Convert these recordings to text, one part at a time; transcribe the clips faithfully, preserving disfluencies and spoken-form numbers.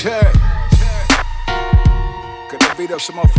Check. Could they beat up some more?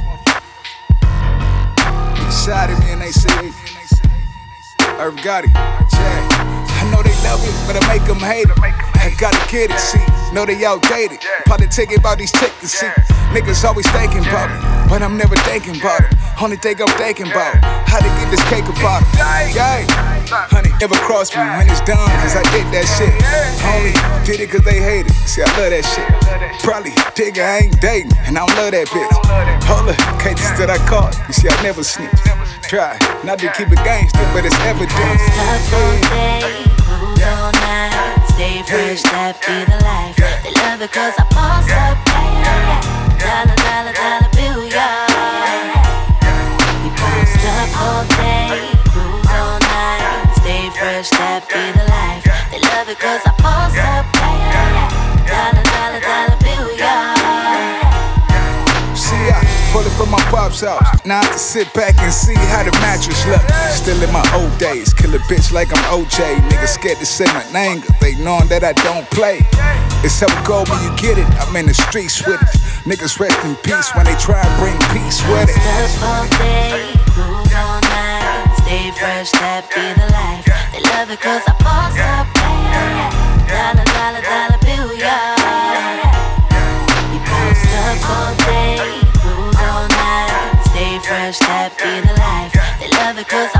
Beside me and they say, Irv Gotti. Check. I know they love it, but I make them hate it. I gotta get it, see. Know they outdated. Politicking about these tickets, see. Niggas always thinking about me, but I'm never thinking about it. Only thing I'm thinking about, how to get this cake about it. Yeah, honey, never cross me when it's done, cause I did that shit. Only did it cause they hate it. See, I love that shit. Probably think I ain't dating, and I don't love that bitch. Hold up, cases that I caught. You see, I never snitch. Try not to keep it gangster, but it's evident. Stuff all day, cruise all night. Stay fresh, that be the life. They love it cause I boss up, yeah, yeah. Dollar, dollar, dollar bill, yeah. We post up all day, cruise all night. Stay fresh, that be the life. They love it cause I boss up, yeah, yeah. Dollar, dollar, dollar bill, yeah. See, I pull it from my pop's house. Now I have to sit back and see how the mattress look. Still in my old days, kill a bitch like I'm O J. Niggas scared to say my name, cause they knowin' that I don't play. It's how it go when you get it, I'm in the streets with it. Niggas rest in peace when they try and bring peace with it. Stuff all day, cruise all night. Stay fresh, that be the life. They love it cause I boss up, yeah, yeah. Dollar, dollar, dollar bill, yeah. We post up all day, cruise all night. Stay fresh, that be the life. They love it cause I